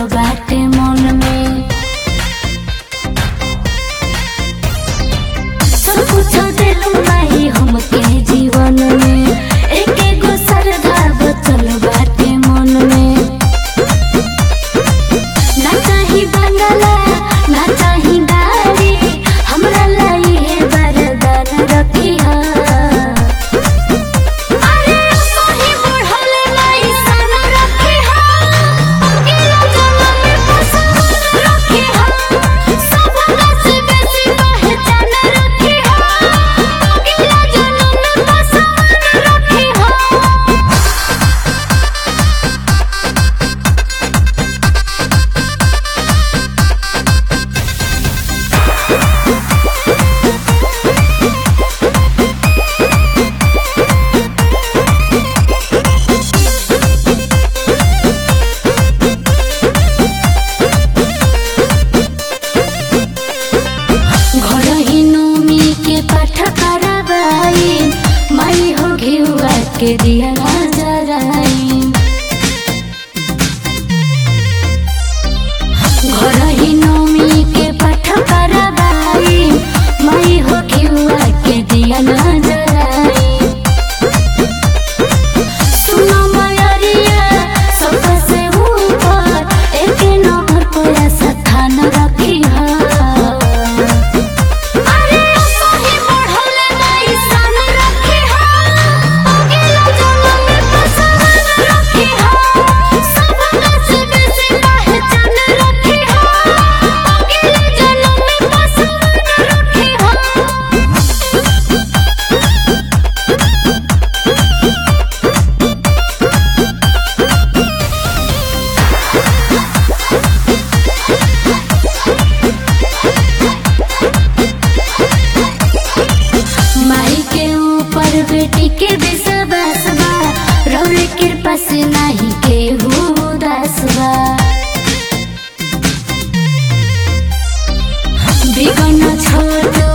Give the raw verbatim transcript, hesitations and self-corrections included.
बाटे मन में। सब कुछ दिलू माई हमके जीवन में, एक एगो श्रद्धा बचल बाटे मन में। ना चाही बंगला ना चाही गाड़ी, हमरा लाई है वरदान रखी हा। अरे सही बढ़ल लाई सन रखी हा, अकेला जन्म में पसंद रखी हा। सबका से बेसी पहचान रखी हा, अकेला जन्म में पसंद रखी हा। घर ही नौमी के पाठ करवाई, माई हो घिउआ के दिया ना जराई। घर ही नौमी के पाठ करवाई, माई हो घिउआ के दिया ना जराई। सुनो मयरिया सबसे ऊपर, एक नंबर पर स्थान रखी हा। अरे सही बढ़ल लाई सन रखी हा, अकेला जन्म में पसंद रखी हा। सबका से बेसी पहचान रखी हा, अकेला जन्म में पसंद रखी हा। माई के ऊपर बेटी के विश्वास बा, रौरे कृपा से नाही केहू उदास बा। बिगन छोड़